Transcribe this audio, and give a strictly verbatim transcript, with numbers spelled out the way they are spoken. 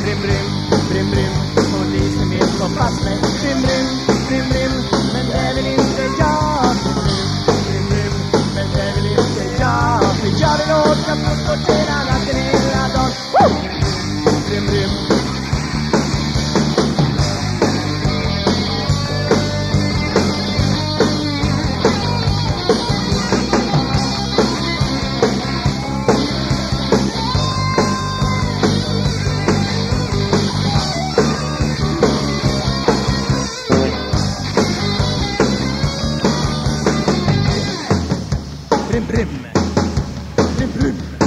Brim, brim, brim, brim, polisen vill få fast mig. Brim, brim, brim, brim, men det är väl inte jag. Brim, brim, men det är väl inte jag. För jag vill åka fotbort hela natten, hela dagen. Brim, brim. Brim, brim, brim, brim.